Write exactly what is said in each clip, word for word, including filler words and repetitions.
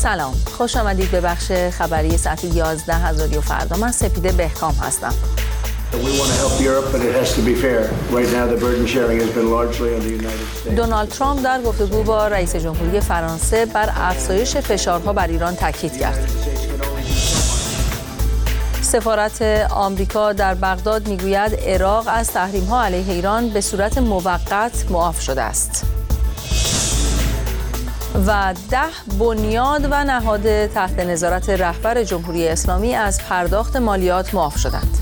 سلام، خوش آمدید به بخش خبری ساعت یازده از رادیو فردا. من سپیده بهکام هستم. دونالد ترامپ در گفتگو با رئیس جمهوری فرانسه بر افزایش فشارها بر ایران تاکید کرد. سفارت آمریکا در بغداد میگوید عراق از تحریم‌ها علیه ایران به صورت موقت معاف شده است. و ده بنیاد و نهاد تحت نظارت رهبر جمهوری اسلامی از پرداخت مالیات معاف شدند.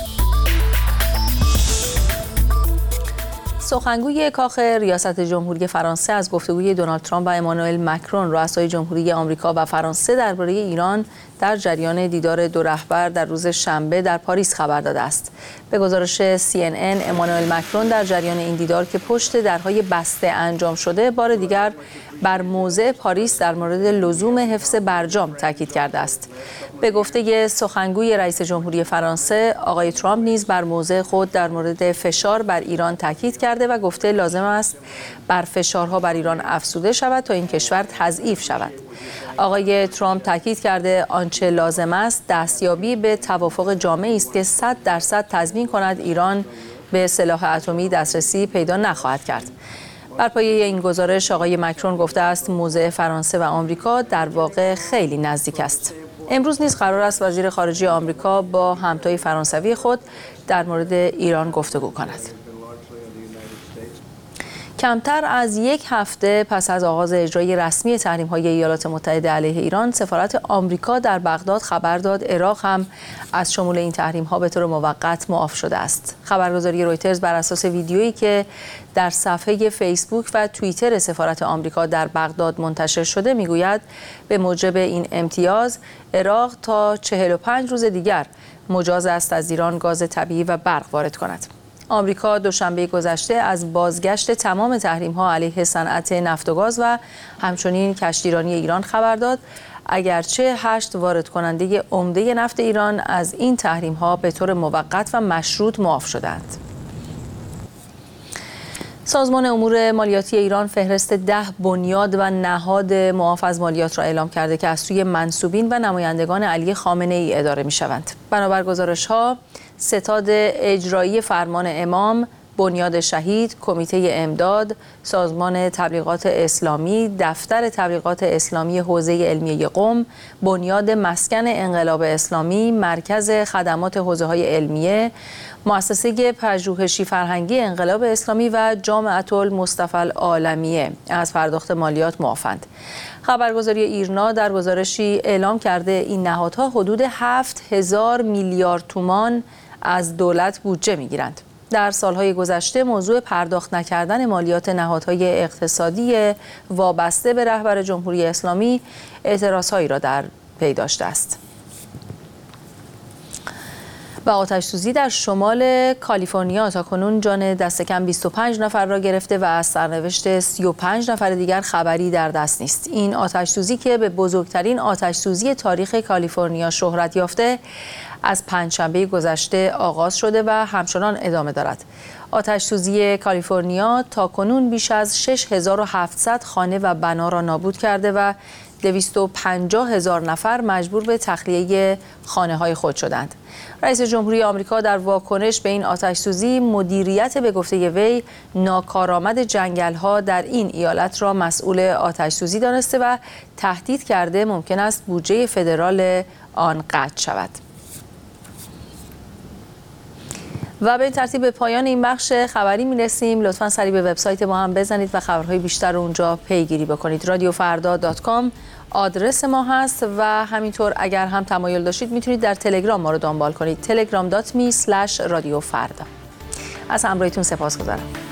سخنگوی کاخ ریاست جمهوری فرانسه از گفتگوی دونالد ترامپ و امانوئل مکرون رؤسای جمهوری آمریکا و فرانسه درباره ایران در جریان دیدار دو رهبر در روز شنبه در پاریس خبر داده است. به گزارش سی ان ان، امانوئل مکرون در جریان این دیدار که پشت درهای بسته انجام شده، بار دیگر بر موضع پاریس در مورد لزوم حفظ برجام تاکید کرده است. به گفته سخنگوی رئیس جمهوری فرانسه، آقای ترامپ نیز بر موضع خود در مورد فشار بر ایران تاکید کرده و گفته لازم است بر فشارها بر ایران افزوده شود تا این کشور تضعیف شود. آقای ترامپ تاکید کرده آنچه لازم است دستیابی به توافق جامعی است که صد درصد تضمین کند ایران به سلاح اتمی دسترسی پیدا نخواهد کرد. بر پایه این گزارش آقای مکرون گفته است موضع فرانسه و آمریکا در واقع خیلی نزدیک است. امروز نیز قرار است وزیر خارجه آمریکا با همتای فرانسوی خود در مورد ایران گفتگو کند. کمتر از یک هفته پس از آغاز اجرای رسمی تحریم‌های ایالات متحده علیه ایران، سفارت آمریکا در بغداد خبر داد عراق هم از شمول این تحریم‌ها به طور موقت معاف شده است. خبرگزاری رویترز بر اساس ویدیویی که در صفحه فیسبوک و توییتر سفارت آمریکا در بغداد منتشر شده میگوید به موجب این امتیاز عراق تا چهل و پنج روز دیگر مجاز است از ایران گاز طبیعی و برق وارد کند. آمریکا دوشنبه گذشته از بازگشت تمام تحریم‌ها علیه صنعت نفت و گاز و همچنین کشتیرانی ایران خبر داد، اگرچه هشت وارد کننده عمده نفت ایران از این تحریم‌ها به طور موقت و مشروط معاف شدند. سازمان امور مالیاتی ایران فهرست ده بنیاد و نهاد معاف از مالیات را اعلام کرده که از سوی منسوبین و نمایندگان علی خامنه‌ای اداره می‌شوند. بنابر گزارش‌ها، ستاد اجرایی فرمان امام، بنیاد شهید، کمیته امداد، سازمان تبلیغات اسلامی، دفتر تبلیغات اسلامی حوزه علمیه قم، بنیاد مسکن انقلاب اسلامی، مرکز خدمات حوزه‌های علمیه، مؤسسه پژوهشی فرهنگی انقلاب اسلامی و جامعة المصطفى العالمیه از پرداخت مالیات معافند. خبرگزاری ایرنا در گزارشی اعلام کرده این نهادها حدود هفت هزار میلیارد تومان از دولت بودجه میگیرند. در سالهای گذشته موضوع پرداخت نکردن مالیات نهادهای اقتصادی وابسته به رهبر جمهوری اسلامی اعتراضهایی را در پی داشته است. و آتش‌سوزی در شمال کالیفرنیا تاکنون جان دست کم بیست و پنج نفر را گرفته و از سرنوشت سی و پنج نفر دیگر خبری در دست نیست. این آتش‌سوزی که به بزرگترین آتش‌سوزی تاریخ کالیفرنیا شهرت یافته، از پنجشنبه گذشته آغاز شده و همچنان ادامه دارد. آتش‌سوزی کالیفرنیا تاکنون بیش از شش هزار و هفتصد خانه و بنا را نابود کرده و دویست و پنجاه هزار نفر مجبور به تخلیه خانه‌های خود شدند. رئیس جمهوری آمریکا در واکنش به این آتش‌سوزی مدیریت به گفته وی ناکارآمد جنگل‌ها در این ایالت را مسئول آتش‌سوزی دانسته و تهدید کرده ممکن است بودجه فدرال آن قطع شود. و به این ترتیب به پایان این بخش خبری می‌رسیم. لطفاً سریع به وبسایت ما هم بزنید و خبرهای بیشتر رو اونجا پیگیری بکنید. رادیو فردا دات کام آدرس ما هست و همینطور اگر هم تمایل داشتید میتونید در تلگرام ما رو دنبال کنید. تلگرام دات می اسلش رادیو فردا. از همراهیتون سپاسگزارم.